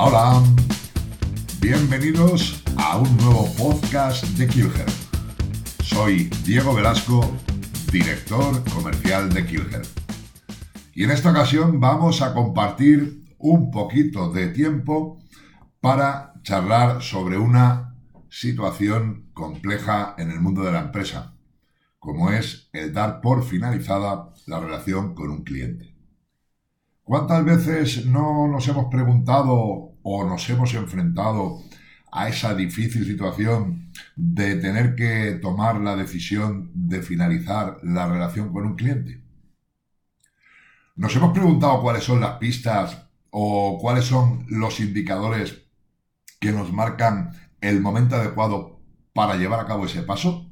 Hola, bienvenidos a un nuevo podcast de Kilher. Soy Diego Velasco, director comercial de Kilher. Y en esta ocasión vamos a compartir un poquito de tiempo para charlar sobre una situación compleja en el mundo de la empresa, como es el dar por finalizada la relación con un cliente. ¿Cuántas veces no nos hemos preguntado o nos hemos enfrentado a esa difícil situación de tener que tomar la decisión de finalizar la relación con un cliente? ¿Nos hemos preguntado cuáles son las pistas o cuáles son los indicadores que nos marcan el momento adecuado para llevar a cabo ese paso?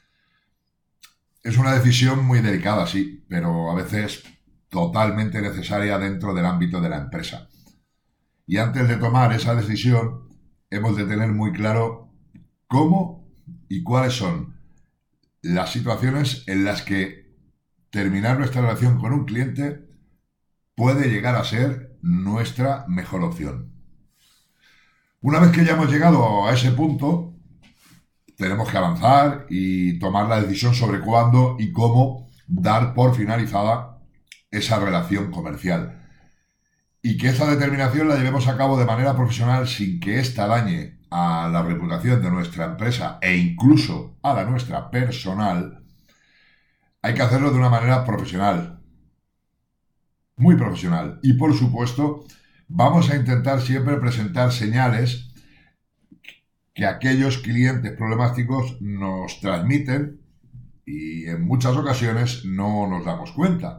Es una decisión muy delicada, sí, pero a veces totalmente necesaria dentro del ámbito de la empresa. Y antes de tomar esa decisión, hemos de tener muy claro cómo y cuáles son las situaciones en las que terminar nuestra relación con un cliente puede llegar a ser nuestra mejor opción. Una vez que ya hemos llegado a ese punto, tenemos que avanzar y tomar la decisión sobre cuándo y cómo dar por finalizada esa relación comercial. Y que esa determinación la llevemos a cabo de manera profesional sin que ésta dañe a la reputación de nuestra empresa e incluso a la nuestra personal. Hay que hacerlo de una manera profesional, muy profesional. Y por supuesto, vamos a intentar siempre presentar señales que aquellos clientes problemáticos nos transmiten y en muchas ocasiones no nos damos cuenta.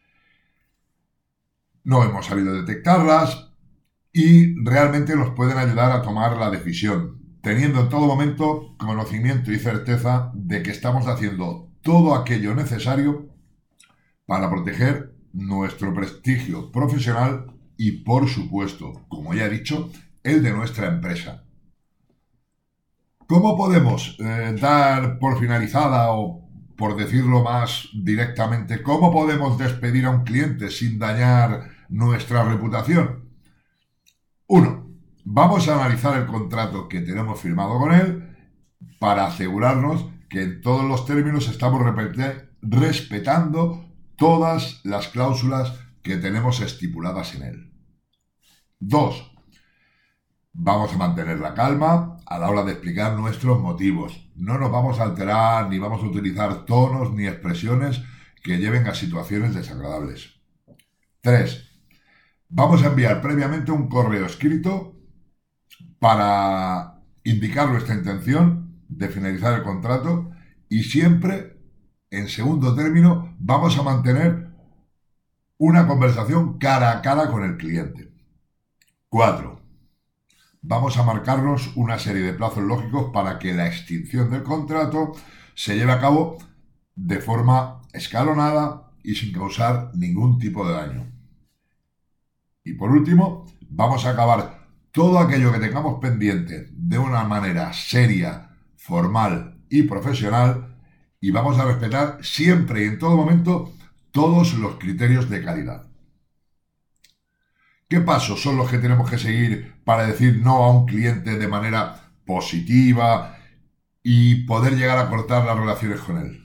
No hemos sabido detectarlas y realmente nos pueden ayudar a tomar la decisión, teniendo en todo momento conocimiento y certeza de que estamos haciendo todo aquello necesario para proteger nuestro prestigio profesional y, por supuesto, como ya he dicho, el de nuestra empresa. ¿Cómo podemos dar por finalizada o, por decirlo más directamente, cómo podemos despedir a un cliente sin dañar nuestra reputación? 1. Vamos a analizar el contrato que tenemos firmado con él para asegurarnos que en todos los términos estamos respetando todas las cláusulas que tenemos estipuladas en él. 2. Vamos a mantener la calma a la hora de explicar nuestros motivos. No nos vamos a alterar ni vamos a utilizar tonos ni expresiones que lleven a situaciones desagradables. 3. Vamos a enviar previamente un correo escrito para indicar nuestra intención de finalizar el contrato y siempre, en segundo término, vamos a mantener una conversación cara a cara con el cliente. 4. Vamos a marcarnos una serie de plazos lógicos para que la extinción del contrato se lleve a cabo de forma escalonada y sin causar ningún tipo de daño. Y por último, vamos a acabar todo aquello que tengamos pendiente de una manera seria, formal y profesional y vamos a respetar siempre y en todo momento todos los criterios de calidad. ¿Qué pasos son los que tenemos que seguir para decir no a un cliente de manera positiva y poder llegar a cortar las relaciones con él?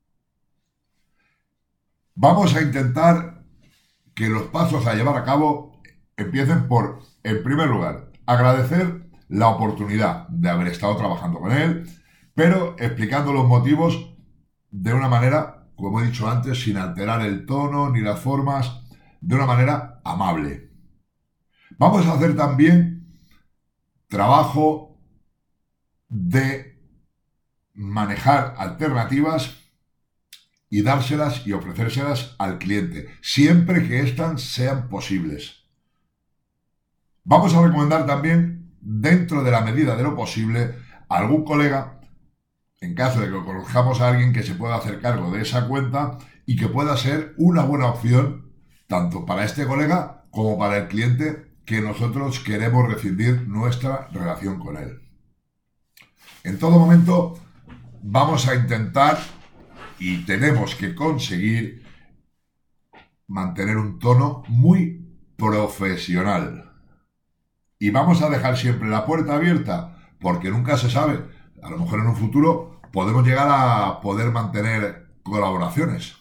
Vamos a intentar que los pasos a llevar a cabo empiecen por, en primer lugar, agradecer la oportunidad de haber estado trabajando con él, pero explicando los motivos de una manera, como he dicho antes, sin alterar el tono ni las formas, de una manera amable. Vamos a hacer también trabajo de manejar alternativas y dárselas y ofrecérselas al cliente, siempre que éstas sean posibles. Vamos a recomendar también, dentro de la medida de lo posible, a algún colega, en caso de que conozcamos a alguien que se pueda hacer cargo de esa cuenta y que pueda ser una buena opción, tanto para este colega como para el cliente que nosotros queremos rescindir nuestra relación con él. En todo momento vamos a intentar y tenemos que conseguir mantener un tono muy profesional. Y vamos a dejar siempre la puerta abierta, porque nunca se sabe. A lo mejor en un futuro podemos llegar a poder mantener colaboraciones.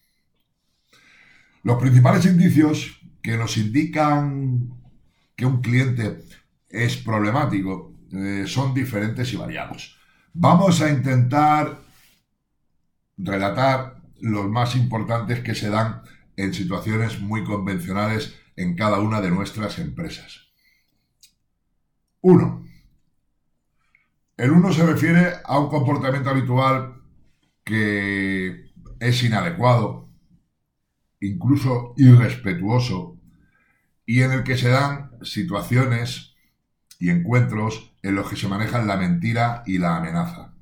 Los principales indicios que nos indican que un cliente es problemático son diferentes y variados. Vamos a intentar relatar los más importantes que se dan en situaciones muy convencionales en cada una de nuestras empresas. 1. El 1 se refiere a un comportamiento habitual que es inadecuado, incluso irrespetuoso, y en el que se dan situaciones y encuentros en los que se manejan la mentira y la amenaza.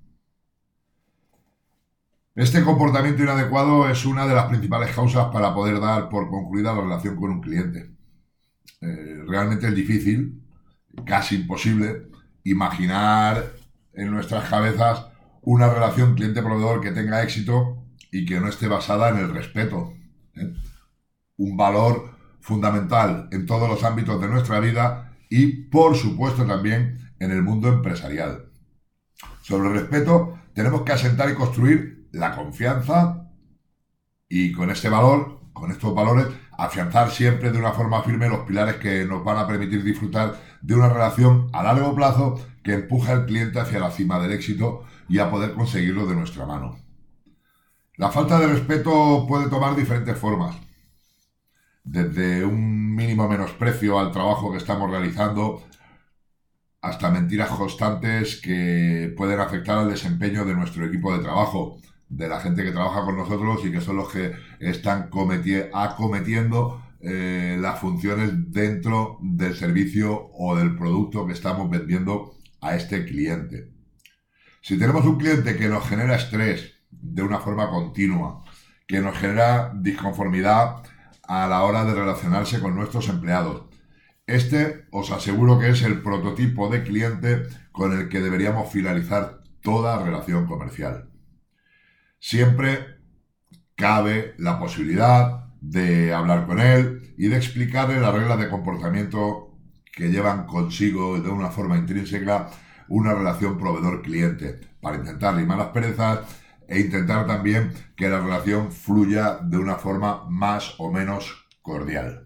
Este comportamiento inadecuado es una de las principales causas para poder dar por concluida la relación con un cliente. Realmente es difícil, casi imposible, imaginar en nuestras cabezas una relación cliente-proveedor que tenga éxito y que no esté basada en el respeto. Un valor fundamental en todos los ámbitos de nuestra vida y, por supuesto, también en el mundo empresarial. Sobre el respeto, tenemos que asentar y construir la confianza y con este valor, con estos valores, afianzar siempre de una forma firme los pilares que nos van a permitir disfrutar de una relación a largo plazo que empuje al cliente hacia la cima del éxito y a poder conseguirlo de nuestra mano. La falta de respeto puede tomar diferentes formas, desde un mínimo menosprecio al trabajo que estamos realizando hasta mentiras constantes que pueden afectar al desempeño de nuestro equipo de trabajo, de la gente que trabaja con nosotros y que son los que están acometiendo las funciones dentro del servicio o del producto que estamos vendiendo a este cliente. Si tenemos un cliente que nos genera estrés de una forma continua, que nos genera disconformidad a la hora de relacionarse con nuestros empleados, este os aseguro que es el prototipo de cliente con el que deberíamos finalizar toda relación comercial. Siempre cabe la posibilidad de hablar con él y de explicarle las reglas de comportamiento que llevan consigo de una forma intrínseca una relación proveedor-cliente, para intentar limar las perezas e intentar también que la relación fluya de una forma más o menos cordial.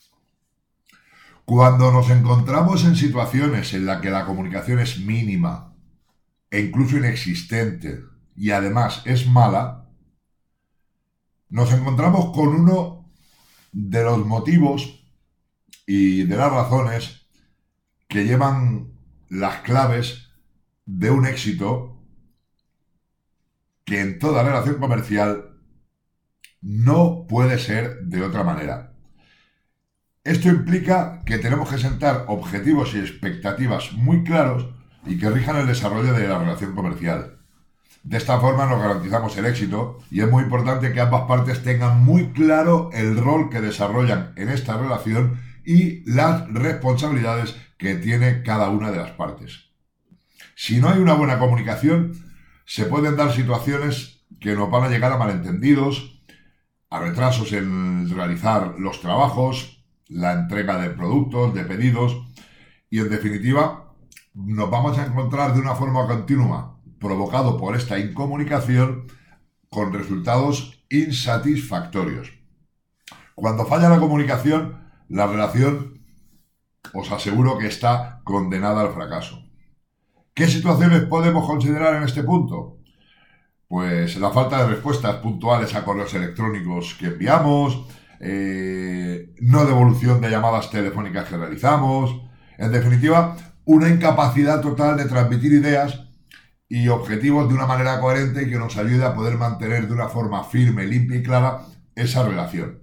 Cuando nos encontramos en situaciones en las que la comunicación es mínima e incluso inexistente y además es mala, nos encontramos con uno de los motivos y de las razones que llevan las claves de un éxito que en toda relación comercial no puede ser de otra manera. Esto implica que tenemos que sentar objetivos y expectativas muy claros y que rijan el desarrollo de la relación comercial. De esta forma nos garantizamos el éxito y es muy importante que ambas partes tengan muy claro el rol que desarrollan en esta relación y las responsabilidades que tiene cada una de las partes. Si no hay una buena comunicación, se pueden dar situaciones que nos van a llegar a malentendidos, a retrasos en realizar los trabajos, la entrega de productos, de pedidos y en definitiva nos vamos a encontrar de una forma continua provocado por esta incomunicación con resultados insatisfactorios. Cuando falla la comunicación, la relación os aseguro que está condenada al fracaso. ¿Qué situaciones podemos considerar en este punto? Pues la falta de respuestas puntuales a correos electrónicos que enviamos, no devolución de llamadas telefónicas que realizamos, en definitiva, una incapacidad total de transmitir ideas y objetivos de una manera coherente y que nos ayude a poder mantener de una forma firme, limpia y clara esa relación.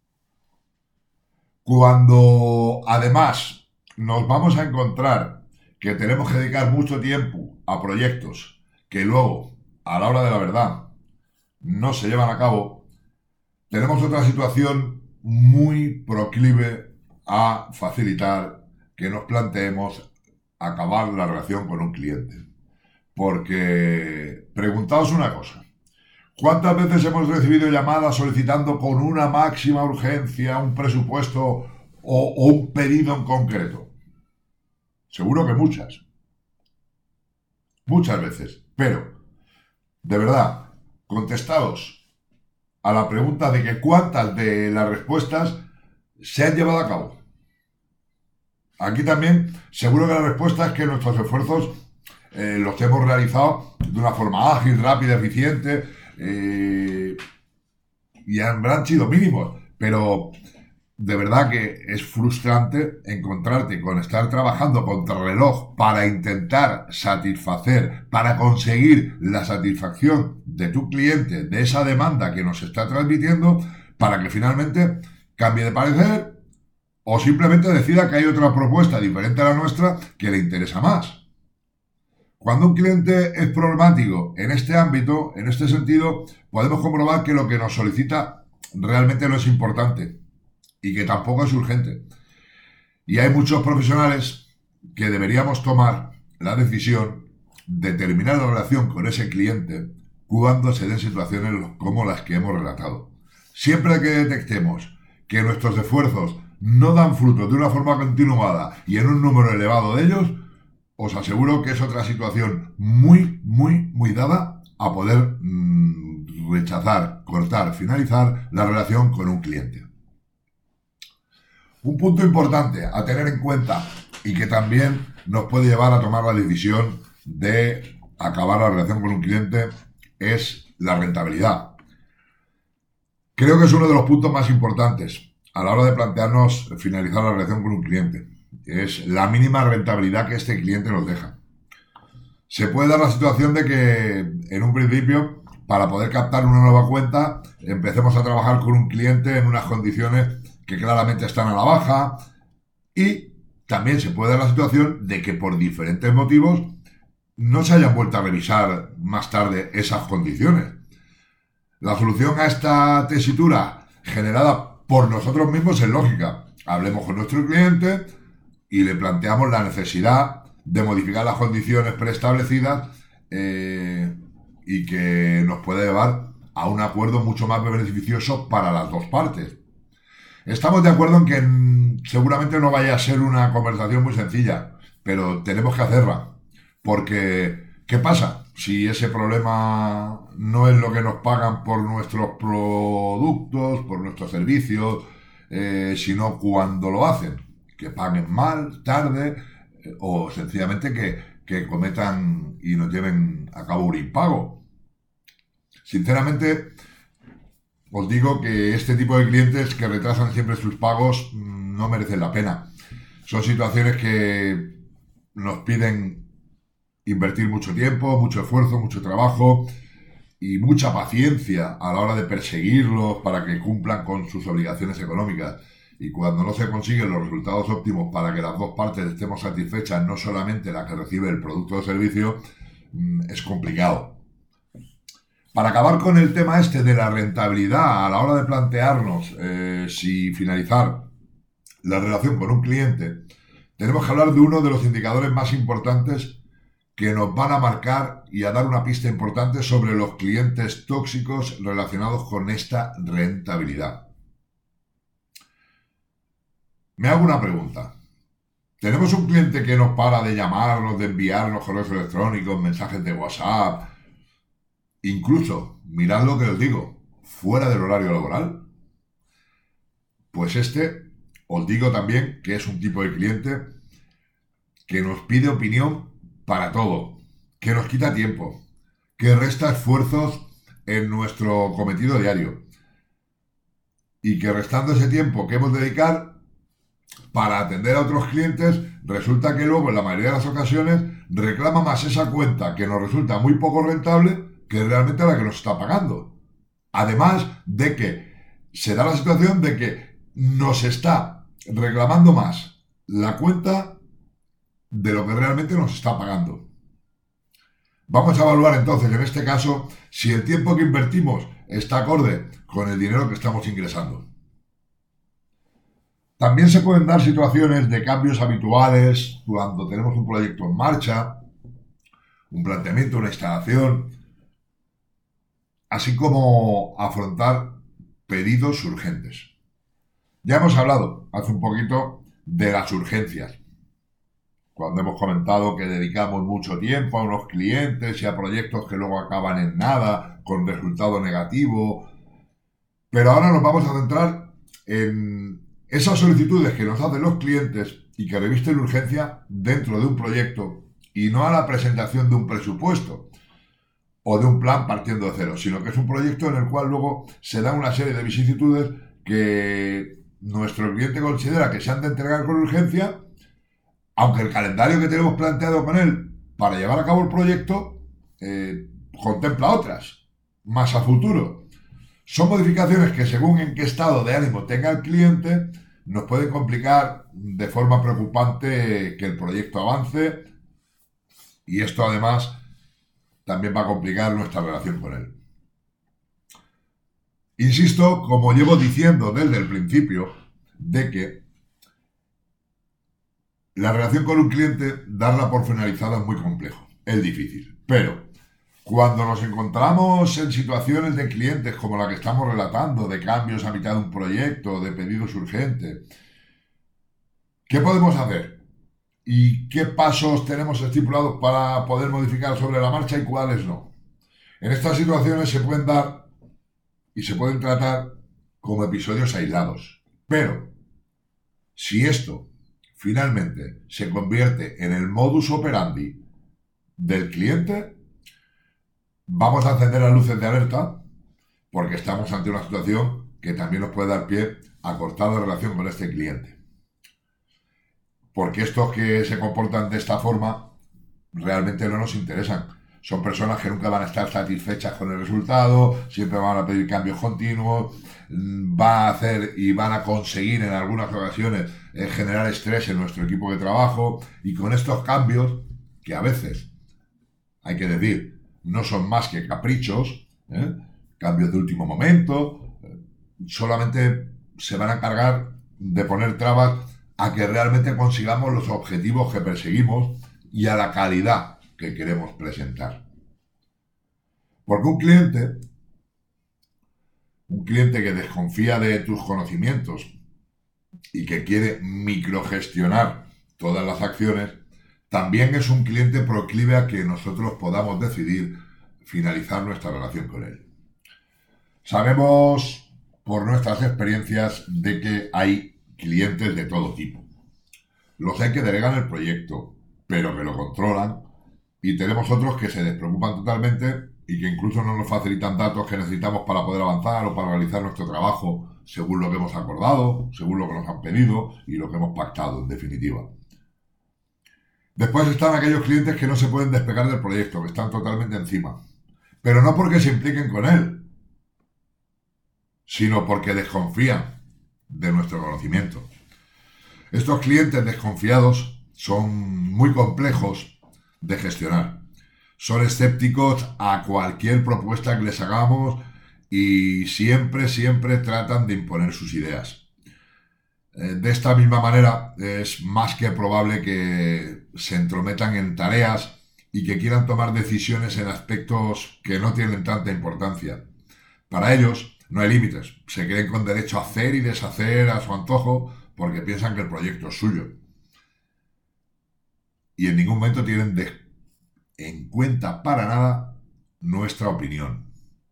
Cuando además nos vamos a encontrar que tenemos que dedicar mucho tiempo a proyectos que luego, a la hora de la verdad, no se llevan a cabo, tenemos otra situación muy proclive a facilitar que nos planteemos acabar la relación con un cliente. Porque, preguntaos una cosa, ¿cuántas veces hemos recibido llamadas solicitando con una máxima urgencia un presupuesto o un pedido en concreto? Seguro que muchas. Muchas veces. Pero, de verdad, contestaos a la pregunta de que cuántas de las respuestas se han llevado a cabo. Aquí también, seguro que la respuesta es que nuestros esfuerzos los hemos realizado de una forma ágil, rápida, eficiente, y habrán sido mínimos, pero de verdad que es frustrante encontrarte con estar trabajando contra el reloj para intentar satisfacer, para conseguir la satisfacción de tu cliente, de esa demanda que nos está transmitiendo, para que finalmente cambie de parecer o simplemente decida que hay otra propuesta diferente a la nuestra que le interesa más. Cuando un cliente es problemático en este ámbito, en este sentido, podemos comprobar que lo que nos solicita realmente no es importante y que tampoco es urgente. Y hay muchos profesionales que deberíamos tomar la decisión de terminar la relación con ese cliente cuando se den situaciones como las que hemos relatado. Siempre que detectemos que nuestros esfuerzos no dan fruto de una forma continuada y en un número elevado de ellos, os aseguro que es otra situación muy dada a poder rechazar, cortar, finalizar la relación con un cliente. Un punto importante a tener en cuenta y que también nos puede llevar a tomar la decisión de acabar la relación con un cliente es la rentabilidad. Creo que es uno de los puntos más importantes a la hora de plantearnos finalizar la relación con un cliente. Es la mínima rentabilidad que este cliente nos deja. Se puede dar la situación de que en un principio, para poder captar una nueva cuenta, empecemos a trabajar con un cliente en unas condiciones que claramente están a la baja, y también se puede dar la situación de que por diferentes motivos no se hayan vuelto a revisar más tarde esas condiciones. La solución a esta tesitura generada por nosotros mismos es lógica. Hablemos con nuestro cliente y le planteamos la necesidad de modificar las condiciones preestablecidas y que nos puede llevar a un acuerdo mucho más beneficioso para las dos partes. Estamos de acuerdo en que seguramente no vaya a ser una conversación muy sencilla, pero tenemos que hacerla. Porque, ¿qué pasa si ese problema no es lo que nos pagan por nuestros productos, por nuestros servicios, sino cuando lo hacen? Que paguen mal, tarde, o sencillamente que cometan y nos lleven a cabo un impago. Sinceramente, os digo que este tipo de clientes que retrasan siempre sus pagos no merecen la pena. Son situaciones que nos piden invertir mucho tiempo, mucho esfuerzo, mucho trabajo y mucha paciencia a la hora de perseguirlos para que cumplan con sus obligaciones económicas. Y cuando no se consiguen los resultados óptimos para que las dos partes estemos satisfechas, no solamente la que recibe el producto o servicio, es complicado. Para acabar con el tema este de la rentabilidad a la hora de plantearnos si finalizar la relación con un cliente, tenemos que hablar de uno de los indicadores más importantes que nos van a marcar y a dar una pista importante sobre los clientes tóxicos relacionados con esta rentabilidad. Me hago una pregunta. ¿Tenemos un cliente que nos para de llamarnos, de enviarnos correos electrónicos, mensajes de WhatsApp? Incluso, mirad lo que os digo, fuera del horario laboral. Pues os digo también que es un tipo de cliente que nos pide opinión para todo, que nos quita tiempo, que resta esfuerzos en nuestro cometido diario y que restando ese tiempo que hemos de dedicar para atender a otros clientes, resulta que luego en la mayoría de las ocasiones reclama más esa cuenta que nos resulta muy poco rentable que realmente la que nos está pagando. Además de que se da la situación de que nos está reclamando más la cuenta de lo que realmente nos está pagando. Vamos a evaluar entonces en este caso si el tiempo que invertimos está acorde con el dinero que estamos ingresando. También se pueden dar situaciones de cambios habituales cuando tenemos un proyecto en marcha, un planteamiento, una instalación, así como afrontar pedidos urgentes. Ya hemos hablado hace un poquito de las urgencias. cuando hemos comentado que dedicamos mucho tiempo a unos clientes y a proyectos que luego acaban en nada, con resultado negativo. Pero ahora nos vamos a centrar en esas solicitudes que nos hacen los clientes y que revisten urgencia dentro de un proyecto y no a la presentación de un presupuesto o de un plan partiendo de cero, sino que es un proyecto en el cual luego se dan una serie de vicisitudes que nuestro cliente considera que se han de entregar con urgencia, aunque el calendario que tenemos planteado con él para llevar a cabo el proyecto contempla otras, más a futuro. Son modificaciones que, según en qué estado de ánimo tenga el cliente, nos pueden complicar de forma preocupante que el proyecto avance, y esto además también va a complicar nuestra relación con él. Insisto, como llevo diciendo desde el principio, de que la relación con un cliente, darla por finalizada es muy complejo, es difícil, pero cuando nos encontramos en situaciones de clientes como la que estamos relatando, de cambios a mitad de un proyecto, de pedidos urgentes, ¿qué podemos hacer? ¿Y qué pasos tenemos estipulados para poder modificar sobre la marcha y cuáles no? En estas situaciones se pueden dar y se pueden tratar como episodios aislados. Pero, si esto finalmente se convierte en el modus operandi del cliente, vamos a encender las luces de alerta porque estamos ante una situación que también nos puede dar pie a cortar la relación con este cliente. Porque estos que se comportan de esta forma realmente no nos interesan. Son personas que nunca van a estar satisfechas con el resultado, siempre van a pedir cambios continuos, van a hacer y van a conseguir en algunas ocasiones generar estrés en nuestro equipo de trabajo, y con estos cambios, que a veces, hay que decir, no son más que caprichos, cambios de último momento, solamente se van a encargar de poner trabas a que realmente consigamos los objetivos que perseguimos y a la calidad que queremos presentar. Porque un cliente que desconfía de tus conocimientos y que quiere microgestionar todas las acciones, también es un cliente proclive a que nosotros podamos decidir finalizar nuestra relación con él. Sabemos por nuestras experiencias de que hay clientes de todo tipo. Los hay que delegan el proyecto, pero que lo controlan, y tenemos otros que se despreocupan totalmente y que incluso no nos facilitan datos que necesitamos para poder avanzar o para realizar nuestro trabajo según lo que hemos acordado, según lo que nos han pedido y lo que hemos pactado, en definitiva. Después están aquellos clientes que no se pueden despegar del proyecto, que están totalmente encima, pero no porque se impliquen con él, sino porque desconfían de nuestro conocimiento. Estos clientes desconfiados son muy complejos de gestionar. Son escépticos a cualquier propuesta que les hagamos y siempre tratan de imponer sus ideas. De esta misma manera, es más que probable que se entrometan en tareas y que quieran tomar decisiones en aspectos que no tienen tanta importancia. Para ellos no hay límites, se creen con derecho a hacer y deshacer a su antojo porque piensan que el proyecto es suyo. Y en ningún momento tienen en cuenta para nada nuestra opinión.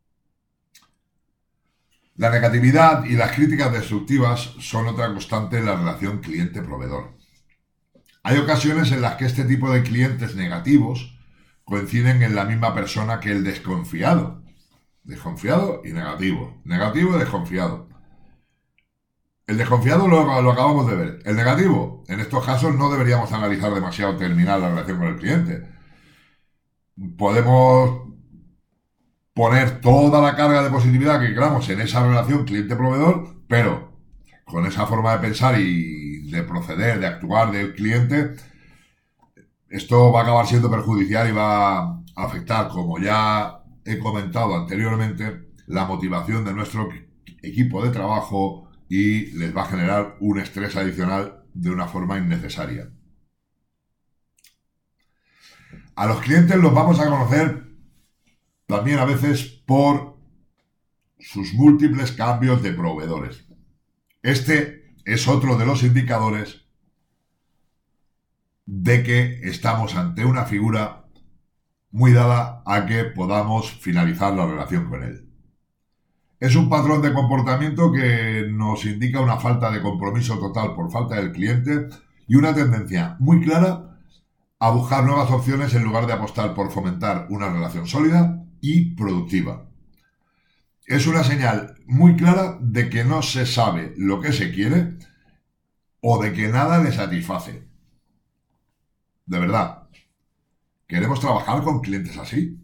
La negatividad y las críticas destructivas son otra constante en la relación cliente-proveedor. Hay ocasiones en las que este tipo de clientes negativos coinciden en la misma persona que el desconfiado. Desconfiado y negativo. Negativo y desconfiado. El desconfiado lo acabamos de ver. El negativo, en estos casos no deberíamos analizar demasiado terminar la relación con el cliente. Podemos poner toda la carga de positividad que queramos en esa relación cliente-proveedor, pero con esa forma de pensar y de proceder, de actuar del cliente, esto va a acabar siendo perjudicial y va a afectar, como ya he comentado anteriormente, la motivación de nuestro equipo de trabajo y les va a generar un estrés adicional de una forma innecesaria. A los clientes los vamos a conocer también a veces por sus múltiples cambios de proveedores. Este es otro de los indicadores de que estamos ante una figura muy dada a que podamos finalizar la relación con él. Es un patrón de comportamiento que nos indica una falta de compromiso total por falta del cliente y una tendencia muy clara a buscar nuevas opciones en lugar de apostar por fomentar una relación sólida y productiva. Es una señal muy clara de que no se sabe lo que se quiere o de que nada le satisface. De verdad, ¿queremos trabajar con clientes así?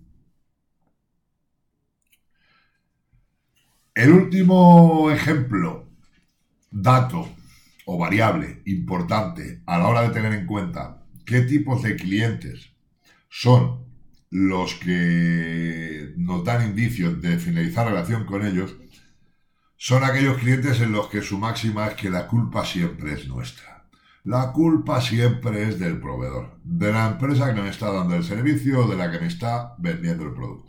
El último ejemplo, dato o variable importante a la hora de tener en cuenta qué tipos de clientes son los que nos dan indicios de finalizar relación con ellos, son aquellos clientes en los que su máxima es que la culpa siempre es nuestra. La culpa siempre es del proveedor, de la empresa que me está dando el servicio o de la que me está vendiendo el producto.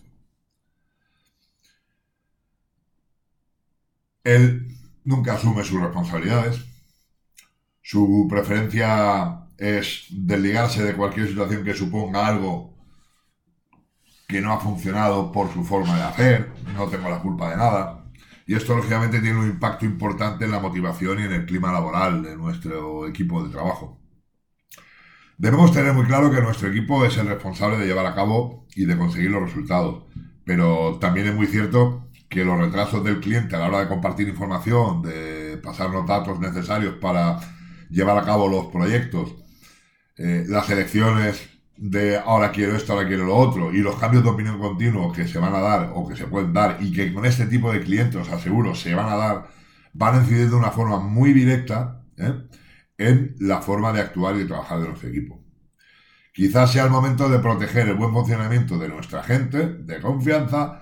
Él nunca asume sus responsabilidades. Su preferencia es desligarse de cualquier situación que suponga algo que no ha funcionado por su forma de hacer. No tengo la culpa de nada. Y esto, lógicamente, tiene un impacto importante en la motivación y en el clima laboral de nuestro equipo de trabajo. Debemos tener muy claro que nuestro equipo es el responsable de llevar a cabo y de conseguir los resultados. Pero también es muy cierto que los retrasos del cliente a la hora de compartir información, de pasar los datos necesarios para llevar a cabo los proyectos, las elecciones de ahora quiero esto, ahora quiero lo otro, y los cambios de opinión continuos que se van a dar o que se pueden dar y que con este tipo de clientes, os aseguro, se van a dar, van a incidir de una forma muy directa en la forma de actuar y de trabajar de nuestro equipo. Quizás sea el momento de proteger el buen funcionamiento de nuestra gente, de confianza,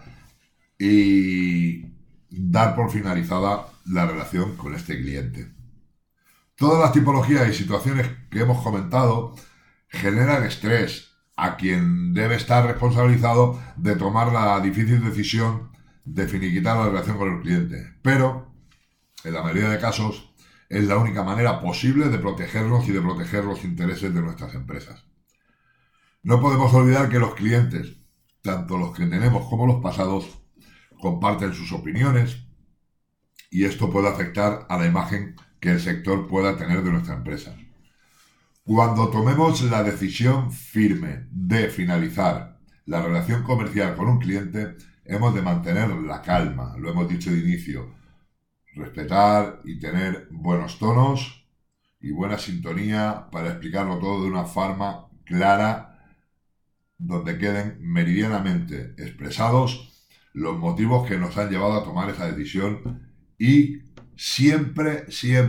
y dar por finalizada la relación con este cliente. Todas las tipologías y situaciones que hemos comentado generan estrés a quien debe estar responsabilizado de tomar la difícil decisión de finiquitar la relación con el cliente. Pero, en la mayoría de casos, es la única manera posible de protegernos y de proteger los intereses de nuestras empresas. No podemos olvidar que los clientes, tanto los que tenemos como los pasados, comparten sus opiniones y esto puede afectar a la imagen que el sector pueda tener de nuestra empresa. Cuando tomemos la decisión firme de finalizar la relación comercial con un cliente, hemos de mantener la calma, lo hemos dicho de inicio, respetar y tener buenos tonos y buena sintonía para explicarlo todo de una forma clara, donde queden meridianamente expresados los motivos que nos han llevado a tomar esa decisión y siempre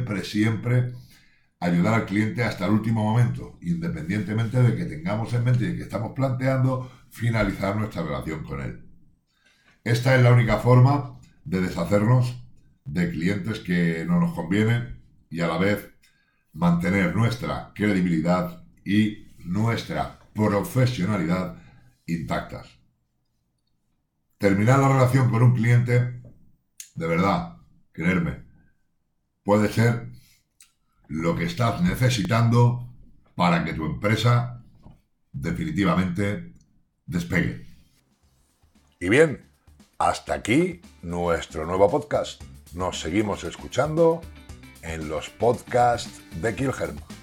ayudar al cliente hasta el último momento, independientemente de que tengamos en mente y que estamos planteando finalizar nuestra relación con él. Esta es la única forma de deshacernos de clientes que no nos convienen y a la vez mantener nuestra credibilidad y nuestra profesionalidad intactas. Terminar la relación con un cliente, de verdad, creerme, puede ser lo que estás necesitando para que tu empresa definitivamente despegue. Y bien, hasta aquí nuestro nuevo podcast. Nos seguimos escuchando en los podcasts de Kilherm.